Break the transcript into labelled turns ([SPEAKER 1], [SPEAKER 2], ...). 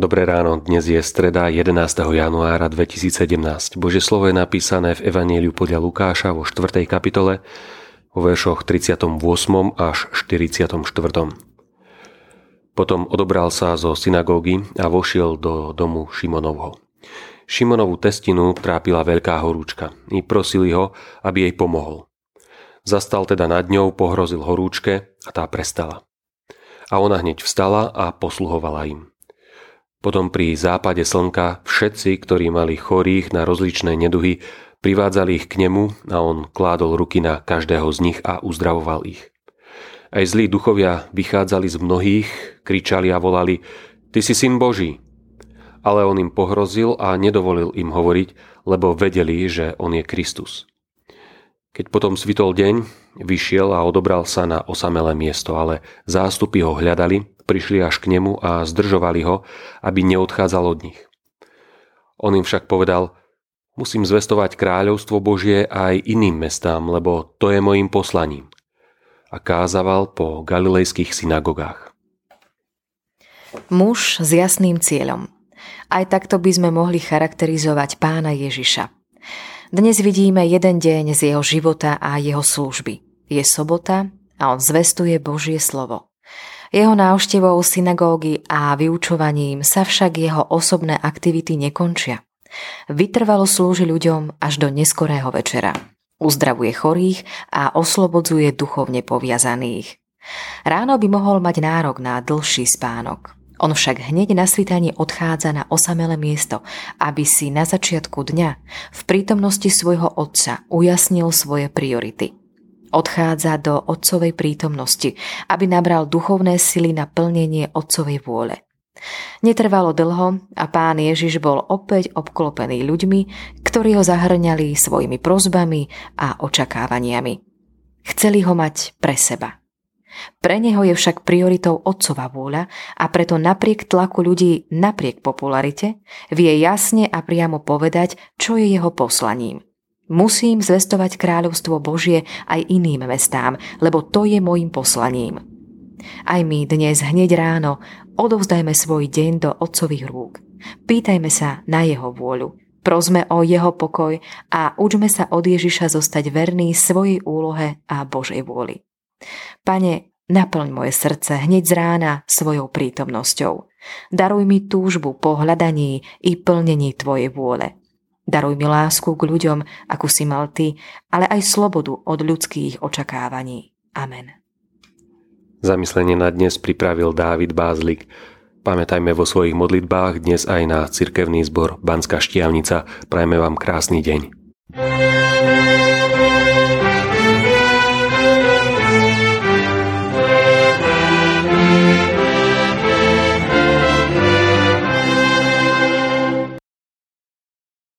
[SPEAKER 1] Dobré ráno, dnes je streda 11. januára 2017. Božie slovo je napísané v Evanjeliu podľa Lukáša vo 4. kapitole, vo veršoch 38. až 44. Potom odobral sa zo synagógy a vošiel do domu Šimonovho. Šimonovú testinu trápila veľká horúčka i prosili ho, aby jej pomohol. Zastal teda nad ňou, pohrozil horúčke a tá prestala. A ona hneď vstala a posluhovala im. Potom pri západe slnka všetci, ktorí mali chorých na rozličné neduhy, privádzali ich k nemu a on kládol ruky na každého z nich a uzdravoval ich. Aj zlí duchovia vychádzali z mnohých, kričali a volali: Ty si syn Boží. Ale on im pohrozil a nedovolil im hovoriť, lebo vedeli, že on je Kristus. Keď potom svitol deň, vyšiel a odobral sa na osamelé miesto, ale zástupy ho hľadali, prišli až k nemu a zdržovali ho, aby neodchádzal od nich. On im však povedal: Musím zvestovať kráľovstvo Božie aj iným mestám, lebo to je mojím poslaním. A kázaval po galilejských synagogách.
[SPEAKER 2] Muž s jasným cieľom. Aj takto by sme mohli charakterizovať Pána Ježiša. Dnes vidíme jeden deň z jeho života a jeho služby. Je sobota a on zvestuje Božie slovo. Jeho návštevou synagógy a vyučovaním sa však jeho osobné aktivity nekončia. Vytrvalo slúži ľuďom až do neskorého večera. Uzdravuje chorých a oslobodzuje duchovne poviazaných. Ráno by mohol mať nárok na dlhší spánok. On však hneď na svitaní odchádza na osamelé miesto, aby si na začiatku dňa v prítomnosti svojho otca ujasnil svoje priority. Odchádza do otcovej prítomnosti, aby nabral duchovné sily na plnenie otcovej vôle. Netrvalo dlho a Pán Ježiš bol opäť obklopený ľuďmi, ktorí ho zahrňali svojimi prosbami a očakávaniami. Chceli ho mať pre seba. Pre neho je však prioritou otcova vôľa a preto napriek tlaku ľudí, napriek popularite, vie jasne a priamo povedať, čo je jeho poslaním. Musím zvestovať kráľovstvo Božie aj iným mestám, lebo to je mojím poslaním. Aj my dnes hneď ráno odovzdajme svoj deň do otcových rúk. Pýtajme sa na jeho vôľu. Prosme o jeho pokoj a učme sa od Ježiša zostať verný svojej úlohe a Božej vôli. Pane, naplň moje srdce hneď z rána svojou prítomnosťou. Daruj mi túžbu po hľadaní i plnení tvojej vôle. Daruj mi lásku k ľuďom, akú si mal ty, ale aj slobodu od ľudských očakávaní. Amen.
[SPEAKER 1] Zamyslenie na dnes pripravil Dávid Bázlik. Pamätajme vo svojich modlitbách dnes aj na cirkevný zbor Banská Štiavnica. Prajme vám krásny deň.